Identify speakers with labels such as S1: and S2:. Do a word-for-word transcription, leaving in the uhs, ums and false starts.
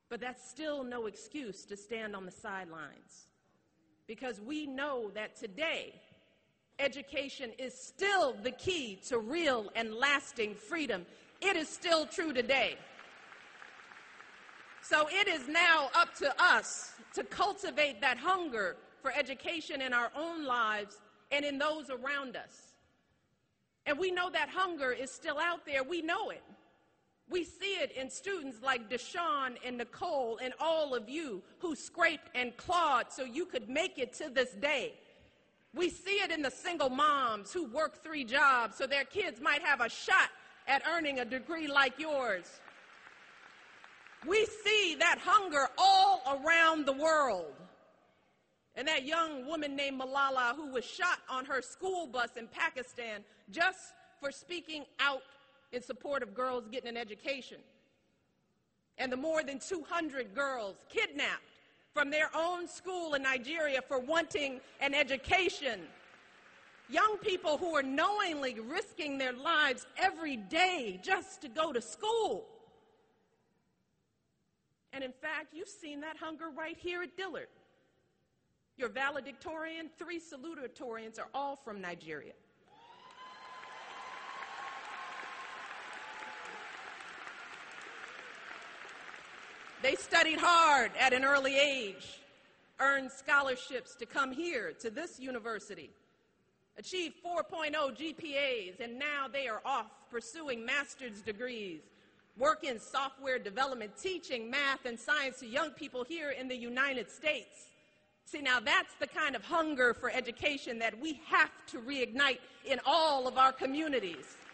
S1: But that's still no excuse to stand on the sidelines, because we know that today, education is still the key to real and lasting freedom. It is still true today. So it is now up to us to cultivate that hunger for education in our own lives and in those around us. And we know that hunger is still out there. We know it. We see it in students like Deshaun and Nicole and all of you who scraped and clawed so you could make it to this day. We see it in the single moms who work three jobs so their kids might have a shot at earning a degree like yours. We see that hunger all around the world. And that young woman named Malala, who was shot on her school bus in Pakistan just for speaking out in support of girls getting an education. And the more than two hundred girls kidnapped from their own school in Nigeria for wanting an education. Young people who are knowingly risking their lives every day just to go to school. And in fact, you've seen that hunger right here at Dillard. Your valedictorian, three salutatorians are all from Nigeria. They studied hard at an early age, earned scholarships to come here to this university, achieved four point oh G P As, and now they are off pursuing master's degrees, work in software development, teaching math and science to young people here in the United States. See, now that's the kind of hunger for education that we have to reignite in all of our communities.